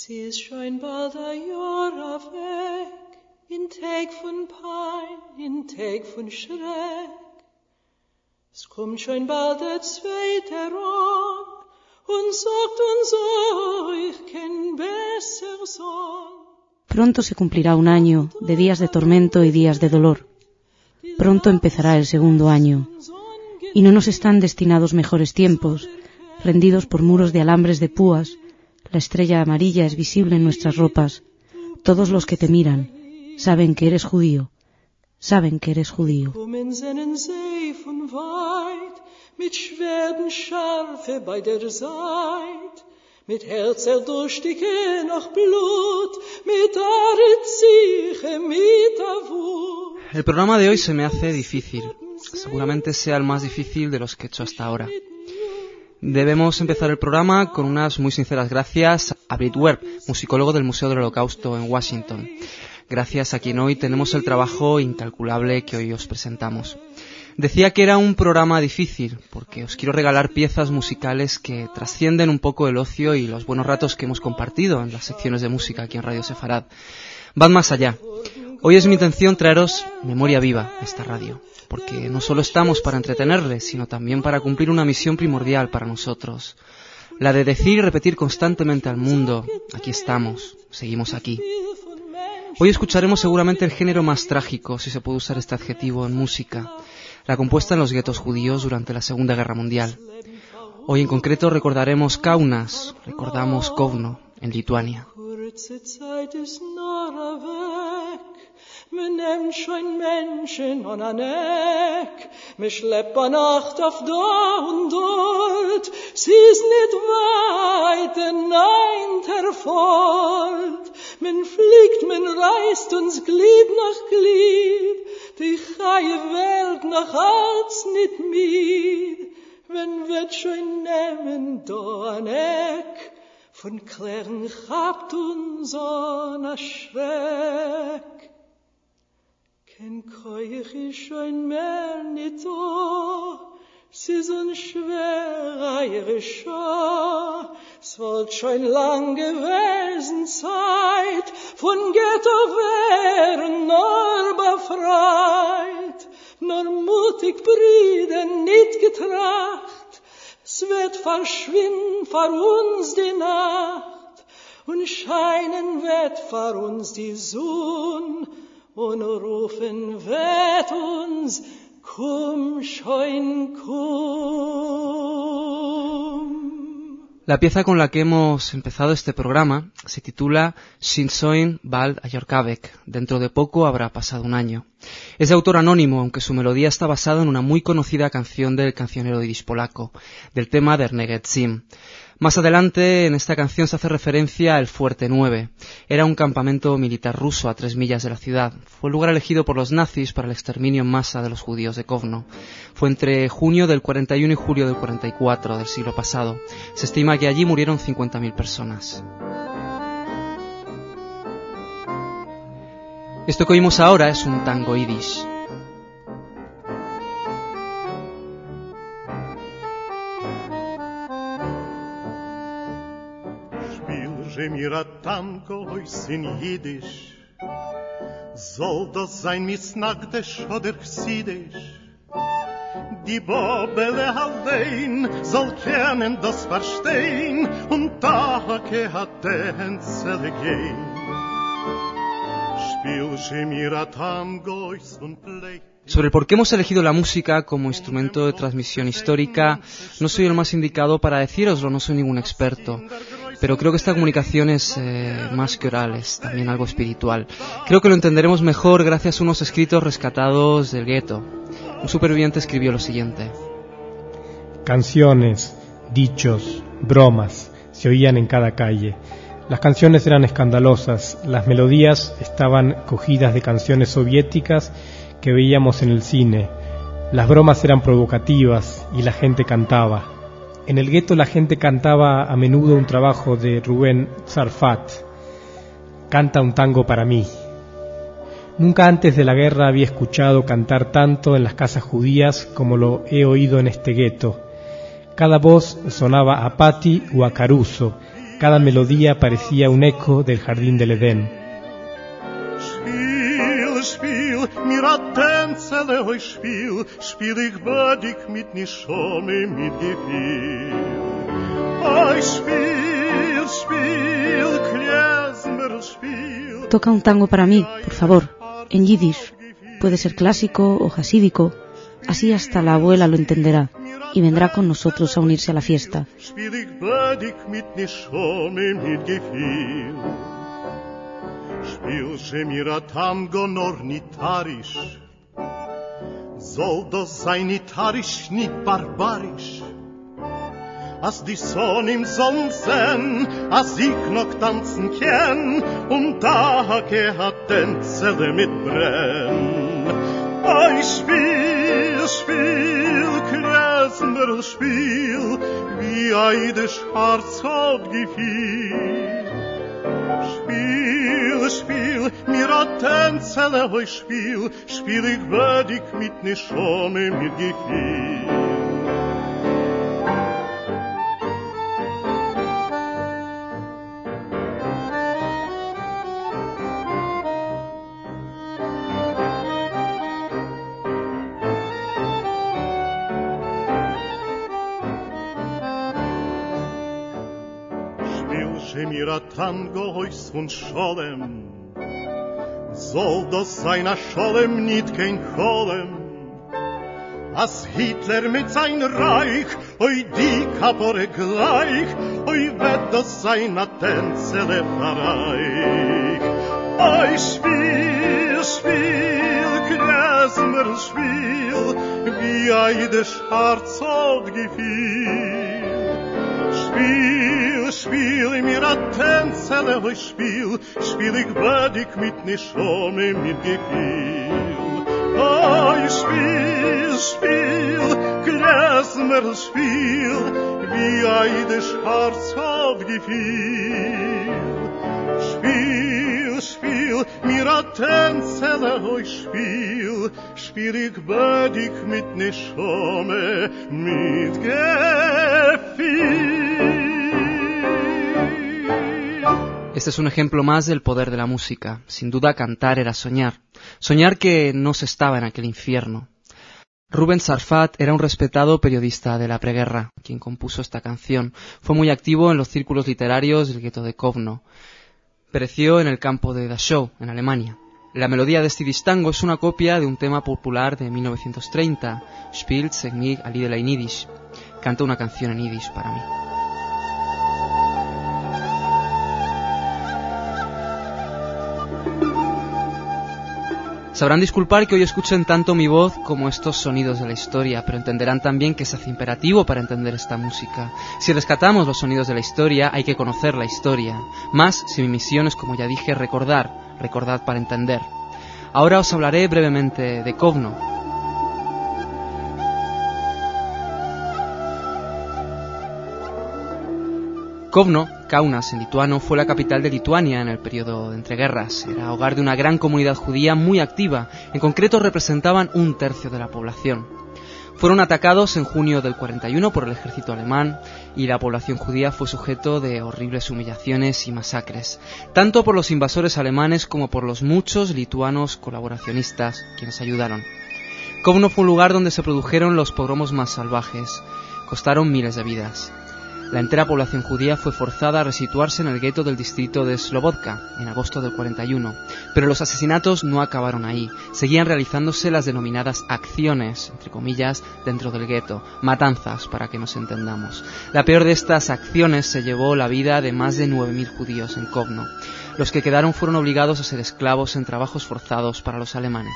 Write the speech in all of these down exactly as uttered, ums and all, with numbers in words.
Sie ist schon bald ein Jahr weg, in Tag von Pein, in Tag von Schreck. Es kommt schon bald der zweite Rom und sagt uns, oh, ich kenn besser Sohn. Pronto se cumplirá un año de días de tormento y días de dolor. Pronto empezará el segundo año, y no nos están destinados mejores tiempos, rendidos por muros de alambres de púas. La estrella amarilla es visible en nuestras ropas. Todos los que te miran saben que eres judío, saben que eres judío. Mit Schwerden scharfe bei der Seite, mit Herz erdurstige noch Blut, mit Aritziche, mit Avur. El programa de hoy se me hace difícil. Seguramente sea el más difícil de los que he hecho hasta ahora. Debemos empezar el programa con unas muy sinceras gracias a Brit Webb, musicólogo del Museo del Holocausto en Washington. Gracias a quien hoy tenemos el trabajo incalculable que hoy os presentamos. Decía que era un programa difícil, porque os quiero regalar piezas musicales que trascienden un poco el ocio y los buenos ratos que hemos compartido en las secciones de música aquí en Radio Sefarad. Van más allá. Hoy es mi intención traeros memoria viva a esta radio, porque no solo estamos para entretenerles, sino también para cumplir una misión primordial para nosotros, la de decir y repetir constantemente al mundo, aquí estamos, seguimos aquí. Hoy escucharemos seguramente el género más trágico, si se puede usar este adjetivo en música, la compuesta en los guetos judíos durante la Segunda Guerra Mundial. Hoy en concreto recordaremos Kaunas, recordamos Kovno, en Lituania. Me nimmt schon Menschen an ein Eck, me schleppt bei Nacht auf da und dort, sie ist nicht weit, denn nein, der Fort. Men fliegt, men reißt uns Glied nach Glied, die freie Welt nach Hals nicht mir, wenn wird schon nehmen da ein Eck, von Klären habt uns an a Schreck. Kein Keuch ist schon mehr nicht da, sie sind schwer, ihre Schau. Es wollt schon lang gewesen Zeit, von Ghetto wären nur befreit, nur mutig Brüder nicht getracht, es wird verschwinden vor uns die Nacht, und scheinen wird vor uns die Sonne, und rufen wird uns, komm schon, komm. La pieza con la que hemos empezado este programa se titula Shinsoin Bald Ayorkabek, dentro de poco habrá pasado un año. Es de autor anónimo, aunque su melodía está basada en una muy conocida canción del cancionero yiddish polaco, del tema der Negetzim. Más adelante, en esta canción se hace referencia al Fuerte nueve. Era un campamento militar ruso a tres millas de la ciudad. Fue el lugar elegido por los nazis para el exterminio en masa de los judíos de Kovno. Fue entre junio del cuarenta y uno y julio del cuarenta y cuatro del siglo pasado. Se estima que allí murieron cincuenta mil personas. Esto que oímos ahora es un tango yiddish. Mir a tango hoys in Yiddish, soll das sein misnagdish oder chsidish, die Bobele allein soll kennen das verstehen, und Tage hat den Zelle gehen. Spiel mir a tango hoys und play. Sobre por qué hemos elegido la música como instrumento de transmisión histórica, no soy el más indicado para decíroslo, no soy ningún experto. Pero creo que esta comunicación es eh, más que oral, es también algo espiritual. Creo que lo entenderemos mejor gracias a unos escritos rescatados del gueto. Un superviviente escribió lo siguiente. Canciones, dichos, bromas, se oían en cada calle. Las canciones eran escandalosas, las melodías estaban cogidas de canciones soviéticas que veíamos en el cine. Las bromas eran provocativas y la gente cantaba. En el gueto la gente cantaba a menudo un trabajo de Rubén Tzarfat, Canta un tango para mí. Nunca antes de la guerra había escuchado cantar tanto en las casas judías como lo he oído en este gueto. Cada voz sonaba a Patti o a Caruso, Cada melodía parecía un eco del jardín del Edén. Spiel, spiel, mir a tänzele hoi spiel, spiel ich badig mit nishome, mit gefühl. Ay, spiel, spiel, klezmer, spiel. Toca un tango para mí, por favor, en yiddish. Puede ser clásico o hasídico, así hasta la abuela lo entenderá y vendrá con nosotros a unirse a la fiesta. Spiel ich badig mit nishome, mit gefühl. Spiel she mir a tango nor nitarisch, soll das sein nitarisch, nit barbarisch. As die Sonne im Sonnensen, as ich noch tanzen kenn, und Tage hat Tänzele mit brenn. Ay, spiel, spiel, Klezmer, spiel, wie eide Schwarz hat gefiel. Spiel, spiel, mir a Tänzele hoi spiel, spiel ich würdig mit Nishome, mit gefiel. Mir a tango heus von Scholem, soll das sein a Scholem, nit kein Cholem. As Hitler mit sein Reich, oi die Kapore gleich, oi wird das sein a Tänzele Verreich. Oi, spiel, spiel, Klezmer, spiel, wie eide Schwarz hat gefiel. Spiel, spiel, mir a Tänzele hoi spiel, spiel ich würdig mit Nishome, mit gefühl. Ay, spiel, spiel, Klezmer, spiel, wie eide Schwarz hat gefiel. Spiel, spiel, mir a Tänzele hoi spiel, spiel ich würdig mit Nishome, mit gefühl. Este es un ejemplo más del poder de la música. Sin duda, cantar era soñar. Soñar que no se estaba en aquel infierno. Rubén Sarfat era un respetado periodista de la preguerra, quien compuso esta canción. Fue muy activo en los círculos literarios del gueto de Kovno. Pereció en el campo de Dachau, en Alemania. La melodía de este distango es una copia de un tema popular de mil novecientos treinta, Spielt sich mig a Liedele in Yiddish. Canta una canción en Yiddish para mí. Sabrán disculpar que hoy escuchen tanto mi voz como estos sonidos de la historia, pero entenderán también que se hace imperativo para entender esta música. Si rescatamos los sonidos de la historia, hay que conocer la historia. Más si mi misión es, como ya dije, recordar, recordad para entender. Ahora os hablaré brevemente de Kovno. Kovno, Kaunas en lituano, fue la capital de Lituania en el periodo de entreguerras. Era hogar de una gran comunidad judía muy activa, en concreto representaban un tercio de la población. Fueron atacados en junio del cuarenta y uno por el ejército alemán y la población judía fue sujeto de horribles humillaciones y masacres, tanto por los invasores alemanes como por los muchos lituanos colaboracionistas quienes ayudaron. Kovno fue un lugar donde se produjeron los pogromos más salvajes, costaron miles de vidas. La entera población judía fue forzada a resituarse en el gueto del distrito de Slobodka en agosto del cuarenta y uno, pero los asesinatos no acabaron ahí, seguían realizándose las denominadas acciones, entre comillas, dentro del gueto, matanzas para que nos entendamos. La peor de estas acciones se llevó la vida de más de nueve mil judíos en Kovno. Los que quedaron fueron obligados a ser esclavos en trabajos forzados para los alemanes.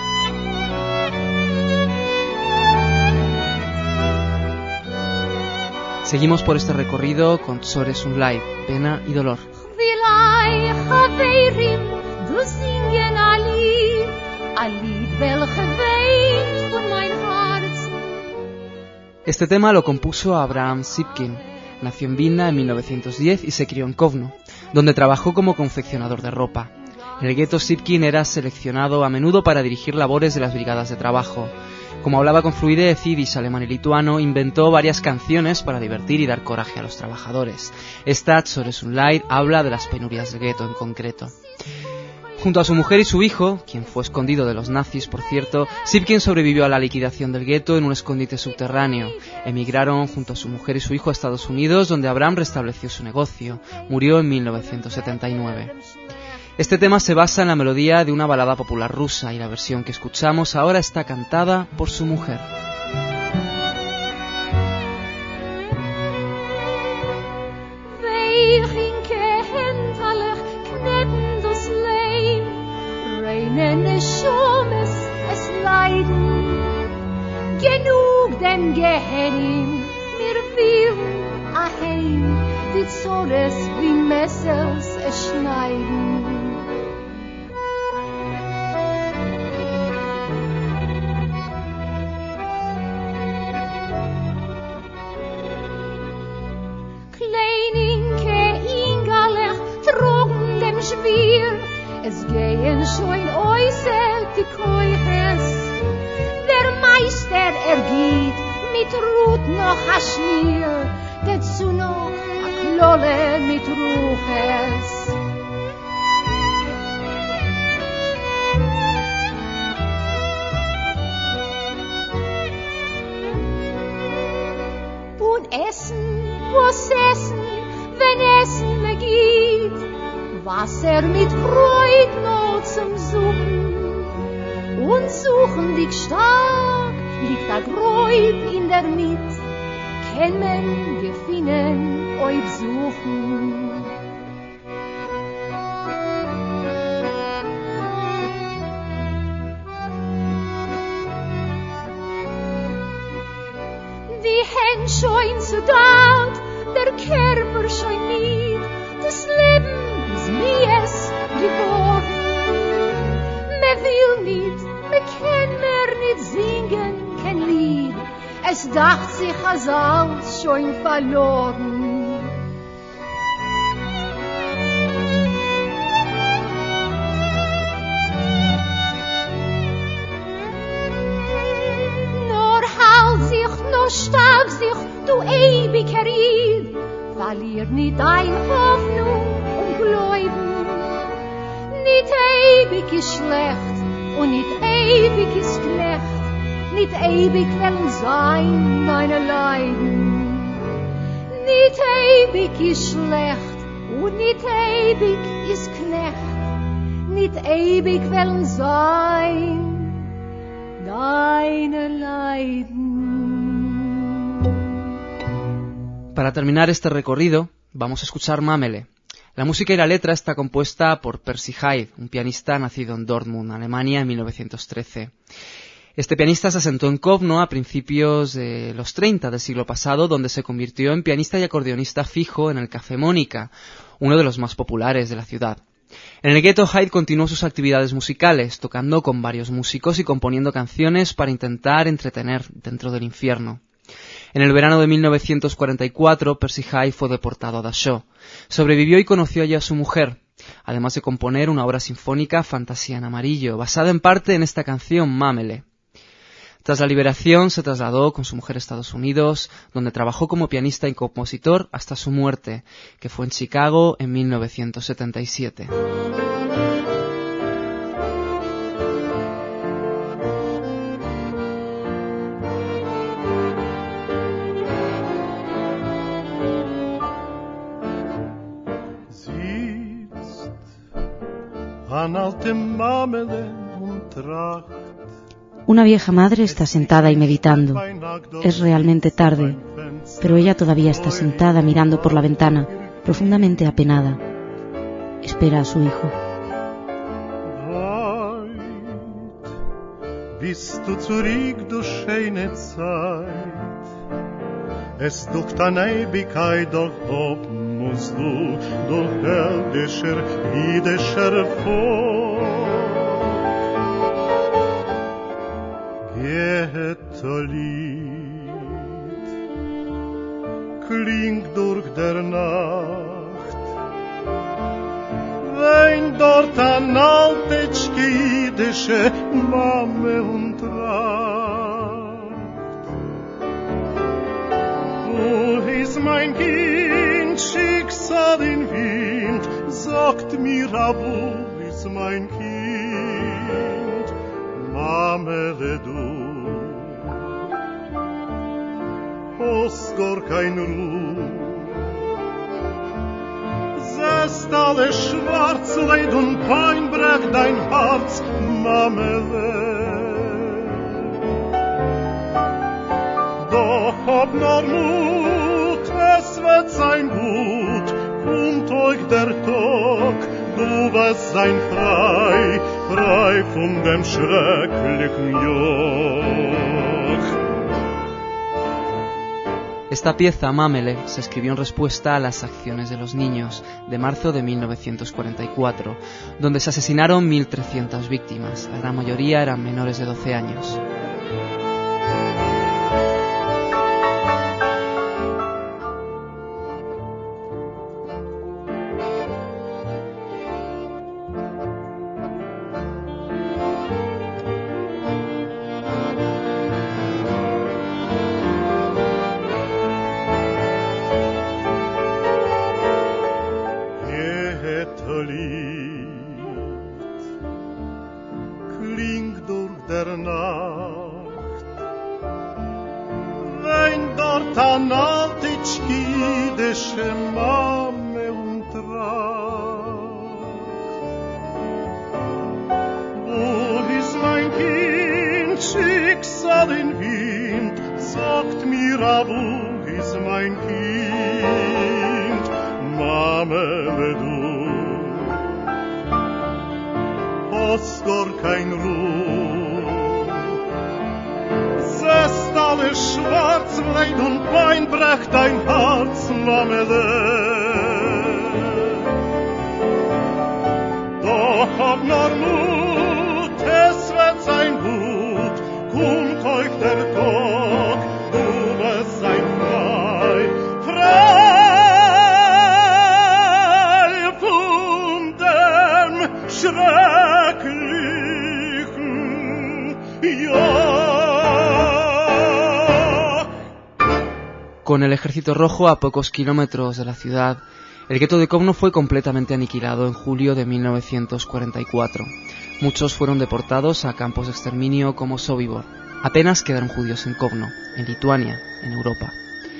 Seguimos por este recorrido con Tzores und Leid, pena y dolor. Este tema lo compuso Abraham Sipkin. Nació en Vilna en mil novecientos diez y se crió en Kovno, donde trabajó como confeccionador de ropa. En el gueto Sipkin era seleccionado a menudo para dirigir labores de las brigadas de trabajo. Como hablaba con fluidez yiddish, alemán y lituano, inventó varias canciones para divertir y dar coraje a los trabajadores. Esta, Tzores und Leid, habla de las penurias del gueto en concreto. Junto a su mujer y su hijo, quien fue escondido de los nazis, por cierto, Sipkin sobrevivió a la liquidación del gueto en un escondite subterráneo. Emigraron junto a su mujer y su hijo a Estados Unidos, donde Abraham restableció su negocio. Murió en mil novecientos setenta y nueve. Este tema se basa en la melodía de una balada popular rusa y la versión que escuchamos ahora está cantada por su mujer. Genug dem Gehenim, mir fühlen aheim, die Zores wie Messers erschneiden. Kleininke Ingalech trugen dem Schwier, es gehen schon äußert die Keuches. Der Meister ergeht mit Ruth noch a Schmier, dazu noch a Klolle mit Ruches. Und Essen, was essen, wenn Essen me geht, Wasser mit Freud noch zum Suchen. Und suchen dich stark, liegt a Gräub in der Mitt, kann man gefinnen, euch suchen. Die Hände scheuen zu dort, der Körper scheuen nied, das Leben ist wie es geworden. Me will nicht, me kann mir nicht singen, kein Lied, es dacht sich als alles schon verloren. Nur halt sich, nur stark sich, du ewiger Ried, verlier nicht dein Hoffnung und Gläuben. Nicht ewig ist schlecht und nicht ewig ist schlecht, nicht ewig werden sein deine Leiden. Nicht ewig ist schlecht und nicht ewig ist Knecht, nicht ewig werden sein deine Leiden. Para terminar este recorrido, vamos a escuchar Mamele. La música y la letra está compuesta por Percy Hyde, un pianista nacido en Dortmund, Alemania, en mil novecientos trece. Este pianista se asentó en Kovno a principios de los treinta del siglo pasado, donde se convirtió en pianista y acordeonista fijo en el Café Mónica, uno de los más populares de la ciudad. En el gueto, Hyde continuó sus actividades musicales, tocando con varios músicos y componiendo canciones para intentar entretener dentro del infierno. En el verano de mil novecientos cuarenta y cuatro, Percy Hyde fue deportado a Dachau. Sobrevivió y conoció allí a su mujer, además de componer una obra sinfónica, Fantasía en amarillo, basada en parte en esta canción, Mamele. Tras la liberación, se trasladó con su mujer a Estados Unidos, donde trabajó como pianista y compositor hasta su muerte, que fue en Chicago en mil novecientos setenta y siete. Una vieja madre está sentada y meditando. Es realmente tarde, pero ella todavía está sentada mirando por la ventana, profundamente apenada. Espera a su hijo. Musst du durch heldischer, jüdischer Volk. Ghetto-Lied klingt durch der Nacht, wenn dort an altitschke jüdische Mame und Tracht. mein Kind, Schicksal in Wind, sagt mir, wo ist mein Kind, Mamele du. Hast gar kein Ruh, sehst alle schwarz, Leid und Pein, brech dein Herz, Mamele. Doch hab nur Mut, es wird sein gut, kommt euch der Tag, du wirst sein frei, frei von dem schrecklichen Joch. Esta pieza, Mamele, se escribió en respuesta a las acciones de los niños de marzo de mil novecientos cuarenta y cuatro, donde se asesinaron mil trescientas víctimas, la gran mayoría eran menores de doce años. Con el ejército rojo a pocos kilómetros de la ciudad, el gueto de Kovno fue completamente aniquilado en julio de mil novecientos cuarenta y cuatro. Muchos fueron deportados a campos de exterminio como Sobibor. Apenas quedaron judíos en Kovno, en Lituania, en Europa.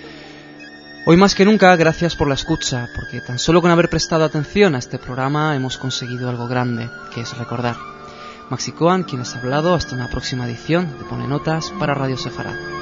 Hoy más que nunca, gracias por la escucha, porque tan solo con haber prestado atención a este programa hemos conseguido algo grande, que es recordar. Maxi Cohen, quien les ha hablado, hasta una próxima edición de Pone Notas para Radio Sefarad.